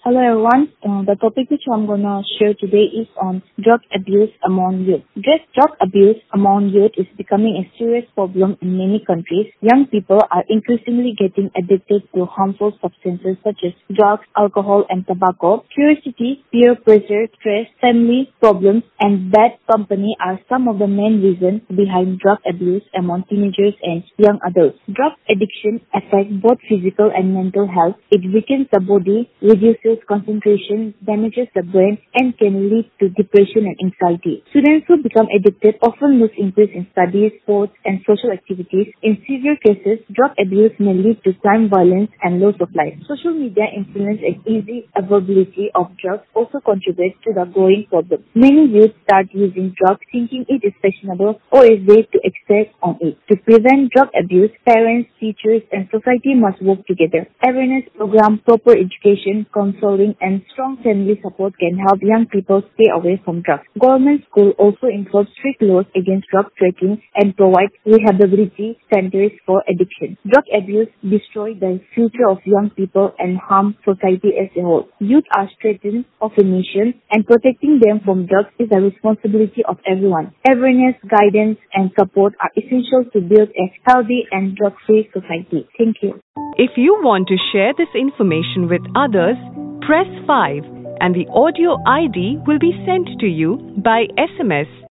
Hello everyone. The topic which I'm gonna share today is on drug abuse among youth. Drug abuse among youth is becoming a serious problem in many countries. Young people are increasingly getting addicted to harmful substances such as drugs, alcohol, and tobacco. Curiosity, peer pressure, stress, family problems, and bad company are some of the main reasons behind drug abuse among teenagers and young adults. Drug addiction affects both physical and mental health. It weakens the body, reduces concentration, damages the brain, and can lead to depression and anxiety. Students who become addicted often lose interest in studies, sports, and social activities. In severe cases, drug abuse may lead to crime, violence, and loss of life. Social media influence and easy availability of drugs also contributes to the growing problem. Many youth start using drugs thinking it is fashionable or a way to excess on it. To prevent drug abuse, parents, teachers, and society must work together. Awareness program, proper education, counseling, and strong family support can help young people stay away from drugs. Government schools also enforce strict laws against drug trafficking and provide rehabilitation centers for addiction. Drug abuse destroys the future of young people and harm society as a whole. Youth are strength of a nation, and protecting them from drugs is a responsibility of everyone. Awareness, guidance, and support are essential to build a healthy and drug-free society. Thank you. If you want to share this information with others, press 5 and the audio ID will be sent to you by SMS